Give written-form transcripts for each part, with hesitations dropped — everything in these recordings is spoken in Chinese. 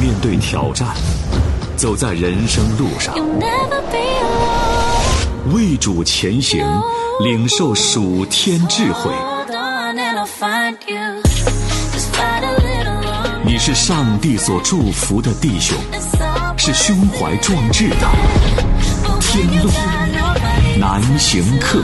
面对挑战，走在人生路上，为主前行，领受属天智慧。你是上帝所祝福的弟兄，是胸怀壮志的天路难行客。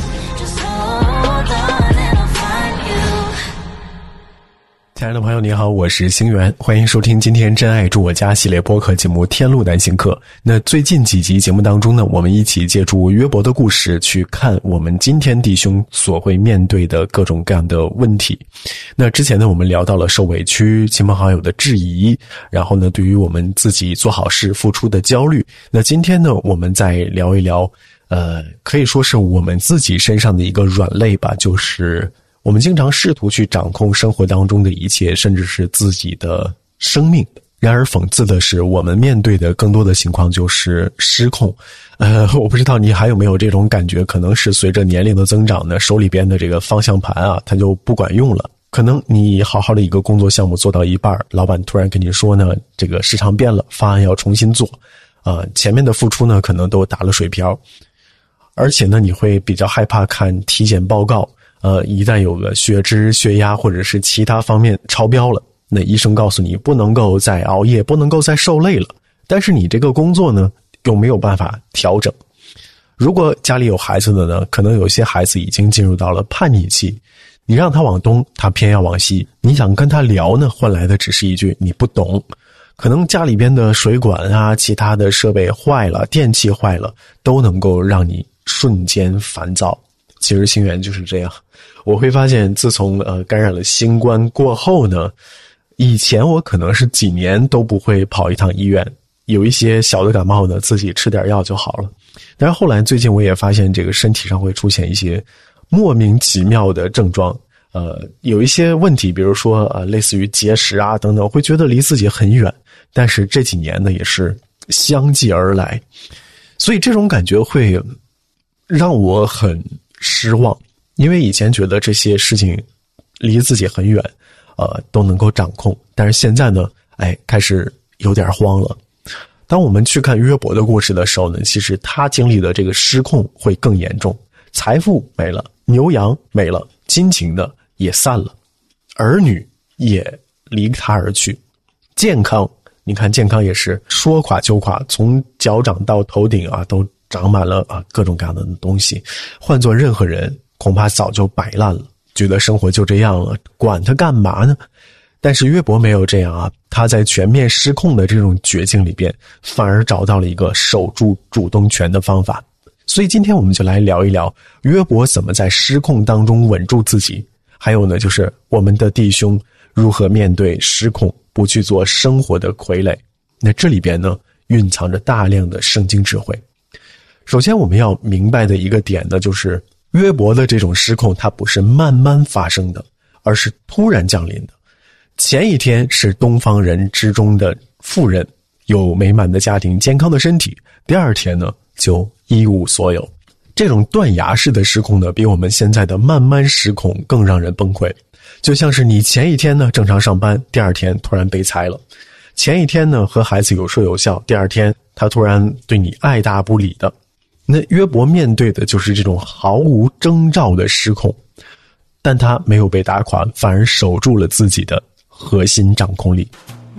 亲爱的朋友你好，我是星源，欢迎收听今天真爱住我家系列播客节目天路难行客。那最近几集节目当中呢，我们一起借助约伯的故事去看我们今天弟兄所会面对的各种各样的问题。那之前呢，我们聊到了受委屈、亲朋好友的质疑，然后呢，对于我们自己做好事付出的焦虑。那今天呢，我们再聊一聊可以说是我们自己身上的一个软肋吧，就是我们经常试图去掌控生活当中的一切，甚至是自己的生命。然而讽刺的是，我们面对的更多的情况就是失控。我不知道你还有没有这种感觉，可能是随着年龄的增长呢，手里边的这个方向盘啊，它就不管用了。可能你好好的一个工作项目做到一半，老板突然跟你说呢，这个市场变了，方案要重新做。前面的付出呢，可能都打了水漂。而且呢，你会比较害怕看体检报告。一旦有了血脂、血压或者是其他方面超标了，那医生告诉你不能够再熬夜，不能够再受累了。但是你这个工作呢，又没有办法调整。如果家里有孩子的呢，可能有些孩子已经进入到了叛逆期，你让他往东，他偏要往西。你想跟他聊呢，换来的只是一句你不懂。可能家里边的水管啊，其他的设备坏了，电器坏了，都能够让你瞬间烦躁。其实星源就是这样，我会发现自从感染了新冠过后呢，以前我可能是几年都不会跑一趟医院，有一些小的感冒呢，自己吃点药就好了。但是后来最近我也发现这个身体上会出现一些莫名其妙的症状，有一些问题，比如说类似于结石啊等等，会觉得离自己很远，但是这几年呢也是相继而来，所以这种感觉会让我很失望，因为以前觉得这些事情离自己很远，都能够掌控，但是现在呢，开始有点慌了。当我们去看约伯的故事的时候呢，其实他经历的这个失控会更严重，财富没了，牛羊没了，亲情的也散了，儿女也离他而去，健康，你看健康也是说垮就垮，从脚掌到头顶啊都长满了各种各样的东西，换做任何人恐怕早就摆烂了，觉得生活就这样了，管他干嘛呢？但是约伯没有这样啊，他在全面失控的这种绝境里边，反而找到了一个守住主动权的方法。所以今天我们就来聊一聊约伯怎么在失控当中稳住自己，还有呢，就是我们的弟兄如何面对失控，不去做生活的傀儡。那这里边呢，蕴藏着大量的圣经智慧。首先我们要明白的一个点呢，就是约伯的这种失控，它不是慢慢发生的，而是突然降临的。前一天是东方人之中的富人，有美满的家庭，健康的身体，第二天呢就一无所有。这种断崖式的失控呢，比我们现在的慢慢失控更让人崩溃。就像是你前一天呢正常上班，第二天突然被裁了，前一天呢和孩子有说有笑，第二天他突然对你爱答不理的。那约伯面对的就是这种毫无征兆的失控，但他没有被打垮，反而守住了自己的核心掌控力。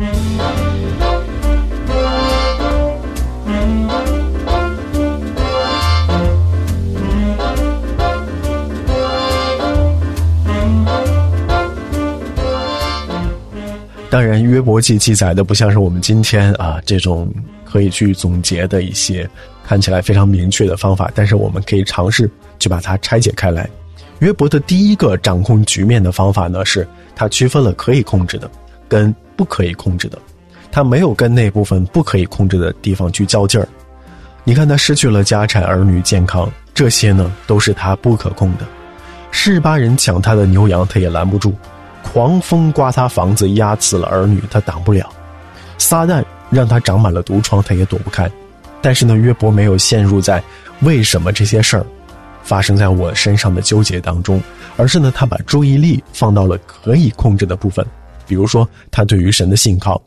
当然约伯记记载的不像是我们今天这种可以去总结的一些看起来非常明确的方法，但是我们可以尝试去把它拆解开来。约伯的第一个掌控局面的方法呢，是他区分了可以控制的跟不可以控制的，他没有跟那部分不可以控制的地方去较劲儿。你看他失去了家产、儿女、健康，这些呢都是他不可控的。示巴人抢他的牛羊，他也拦不住；狂风刮他房子，压死了儿女，他挡不了；撒旦让他长满了毒疮，他也躲不开。但是呢，约伯没有陷入在为什么这些事儿发生在我身上的纠结当中，而是呢，他把注意力放到了可以控制的部分，比如说他对于神的信靠，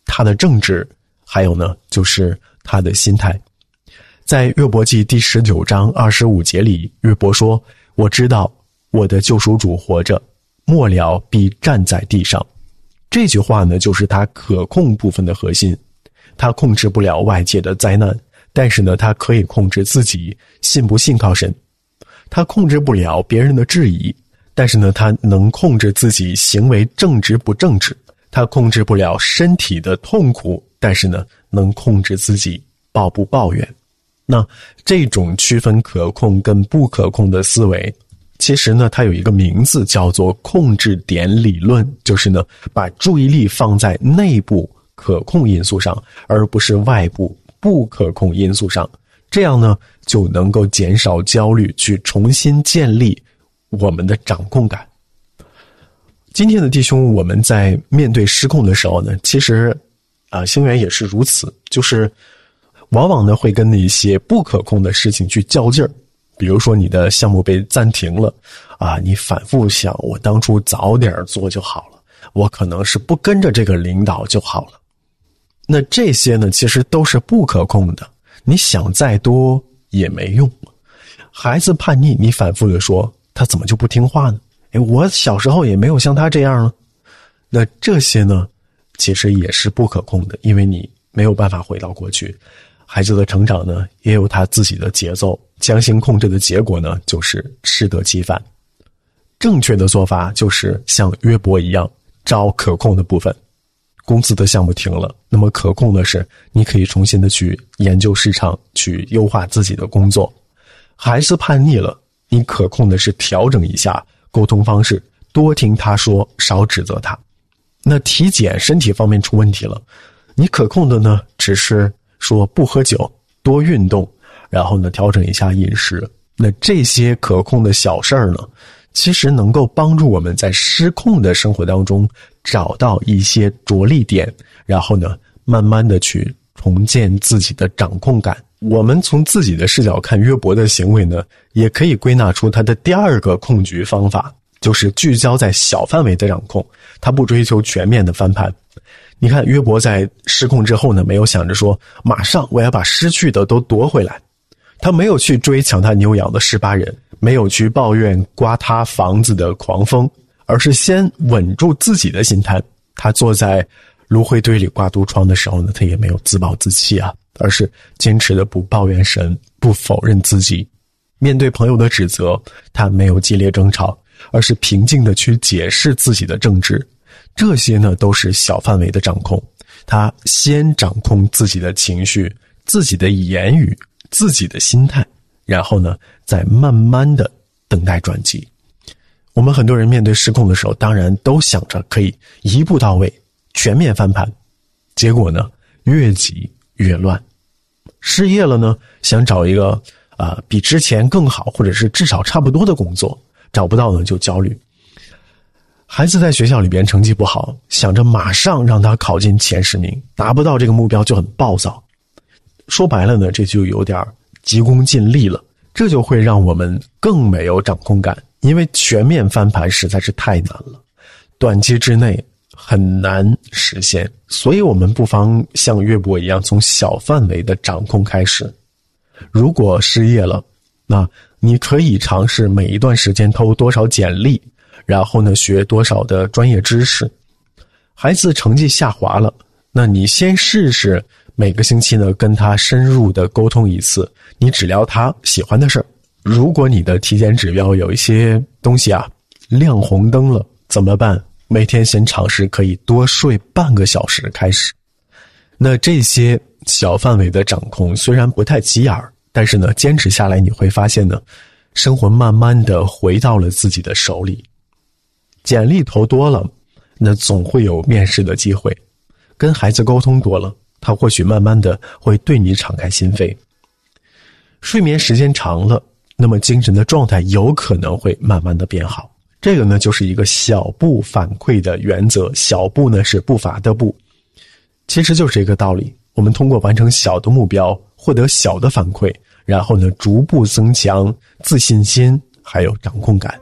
他的正直，还有呢就是他的心态。在约伯记第19章25节里，约伯说，我知道我的救赎主活着，末了必站在地上。这句话呢就是他可控部分的核心。他控制不了外界的灾难，但是呢他可以控制自己信不信靠神。他控制不了别人的质疑，但是呢他能控制自己行为正直不正直。他控制不了身体的痛苦，但是呢能控制自己抱不抱怨。那这种区分可控跟不可控的思维，其实呢它有一个名字叫做控制点理论，就是呢把注意力放在内部可控因素上，而不是外部不可控因素上。这样呢就能够减少焦虑，去重新建立我们的掌控感。今天的弟兄，我们在面对失控的时候呢，其实星源也是如此，就是往往呢会跟那些不可控的事情去较劲儿。比如说你的项目被暂停了你反复想，我当初早点做就好了，我可能是不跟着这个领导就好了。那这些呢其实都是不可控的，你想再多也没用。孩子叛逆，你反复的说他怎么就不听话呢？我小时候也没有像他这样呢。那这些呢其实也是不可控的，因为你没有办法回到过去。孩子的成长呢也有他自己的节奏，强行控制的结果呢就是适得其反。正确的做法就是像约伯一样，找可控的部分。公司的项目停了，那么可控的是你可以重新的去研究市场，去优化自己的工作。孩子叛逆了，你可控的是调整一下沟通方式，多听他说，少指责他。那体检身体方面出问题了，你可控的呢只是说不喝酒，多运动，然后呢调整一下饮食。那这些可控的小事儿呢，其实能够帮助我们在失控的生活当中找到一些着力点，然后呢慢慢的去重建自己的掌控感。我们从自己的视角看约伯的行为呢，也可以归纳出他的第二个控局方法，就是聚焦在小范围的掌控，他不追求全面的翻盘。你看约伯在失控之后呢，没有想着说马上我要把失去的都夺回来，他没有去追抢他牛羊的18人，没有去抱怨刮他房子的狂风，而是先稳住自己的心态。他坐在炉灰堆里挂毒疮的时候呢，他也没有自暴自弃而是坚持的不抱怨神，不否认自己。面对朋友的指责，他没有激烈争吵，而是平静的去解释自己的正直。这些呢都是小范围的掌控，他先掌控自己的情绪，自己的言语，自己的心态，然后呢再慢慢的等待转机。我们很多人面对失控的时候，当然都想着可以一步到位，全面翻盘，结果呢越急越乱。失业了呢，想找一个比之前更好，或者是至少差不多的工作，找不到呢就焦虑。孩子在学校里边成绩不好，想着马上让他考进前10名，达不到这个目标就很暴躁。说白了呢，这就有点急功近利了，这就会让我们更没有掌控感，因为全面翻盘实在是太难了，短期之内很难实现。所以我们不妨像约伯一样，从小范围的掌控开始。如果失业了，那你可以尝试每一段时间投多少简历，然后呢学多少的专业知识。孩子成绩下滑了，那你先试试每个星期呢跟他深入的沟通一次，你只聊他喜欢的事儿。如果你的体检指标有一些东西亮红灯了，怎么办？每天先尝试可以多睡半个小时开始。那这些小范围的掌控虽然不太起眼儿，但是呢坚持下来你会发现呢，生活慢慢的回到了自己的手里。简历投多了，那总会有面试的机会。跟孩子沟通多了，他或许慢慢的会对你敞开心扉。睡眠时间长了，那么精神的状态有可能会慢慢的变好。这个呢就是一个小步反馈的原则，小步呢是步伐的步，其实就是这个道理。我们通过完成小的目标，获得小的反馈，然后呢逐步增强自信心还有掌控感。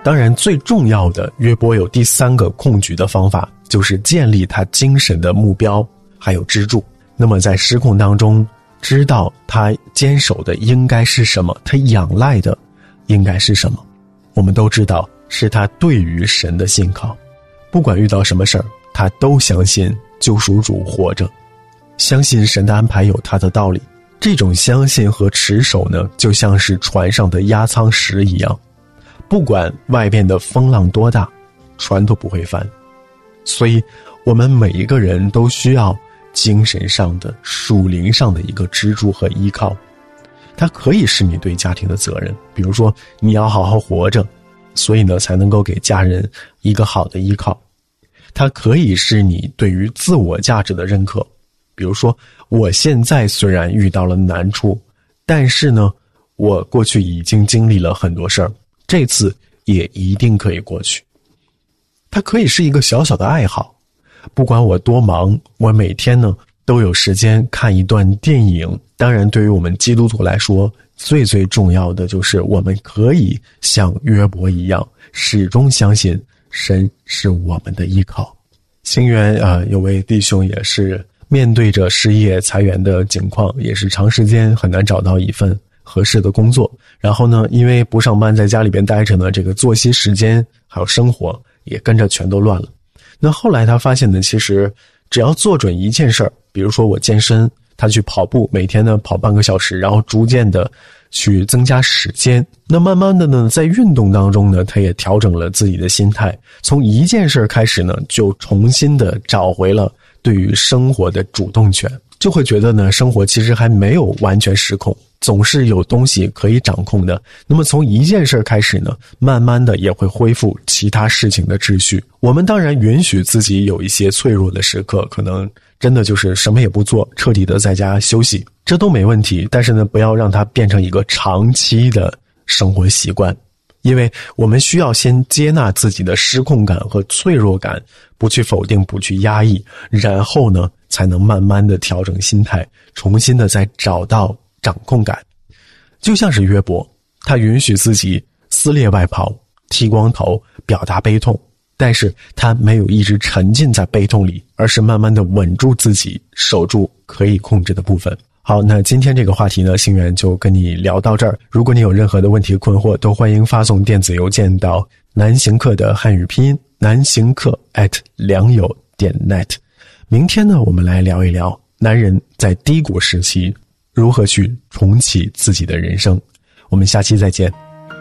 当然最重要的，约伯有第3个控局的方法，就是建立他精神的目标还有支柱。那么在失控当中，知道他坚守的应该是什么，他仰赖的应该是什么。我们都知道是他对于神的信靠，不管遇到什么事儿，他都相信救赎主活着，相信神的安排有他的道理。这种相信和持守呢，就像是船上的压舱石一样，不管外边的风浪多大，船都不会翻。所以我们每一个人都需要精神上的、属灵上的一个支柱和依靠。它可以是你对家庭的责任，比如说你要好好活着，所以呢才能够给家人一个好的依靠。它可以是你对于自我价值的认可，比如说我现在虽然遇到了难处，但是呢我过去已经经历了很多事儿，这次也一定可以过去。它可以是一个小小的爱好，不管我多忙，我每天呢都有时间看一段电影。当然对于我们基督徒来说，最最重要的就是我们可以像约伯一样，始终相信神是我们的依靠。星源有位弟兄也是面对着失业裁员的情况，也是长时间很难找到一份合适的工作，然后呢因为不上班在家里边待着呢，这个作息时间还有生活也跟着全都乱了。那后来他发现呢，其实只要做准一件事儿，比如说我健身，他去跑步，每天呢跑半个小时，然后逐渐的去增加时间。那慢慢的呢，在运动当中呢，他也调整了自己的心态，从一件事开始呢，就重新的找回了对于生活的主动权，就会觉得呢，生活其实还没有完全失控，总是有东西可以掌控的。那么从一件事开始呢，慢慢的也会恢复其他事情的秩序。我们当然允许自己有一些脆弱的时刻，可能真的就是什么也不做，彻底的在家休息，这都没问题。但是呢，不要让它变成一个长期的生活习惯，因为我们需要先接纳自己的失控感和脆弱感，不去否定，不去压抑，然后呢才能慢慢的调整心态，重新的再找到掌控感。就像是约伯，他允许自己撕裂外袍，剃光头，表达悲痛，但是他没有一直沉浸在悲痛里，而是慢慢的稳住自己，守住可以控制的部分。好，那今天这个话题呢，星源就跟你聊到这儿。如果你有任何的问题困惑，都欢迎发送电子邮件到南行客的汉语拼音南行客@良友.net。明天呢，我们来聊一聊男人在低谷时期如何去重启自己的人生。我们下期再见。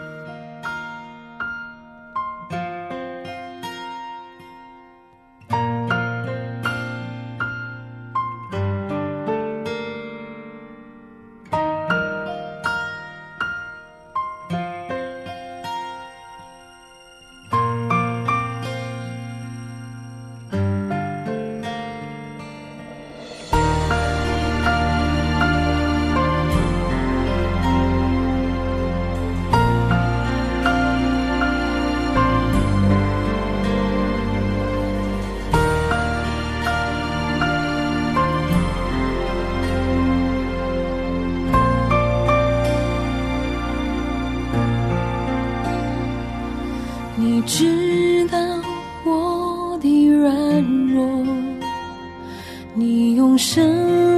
你知道我的软弱，你用生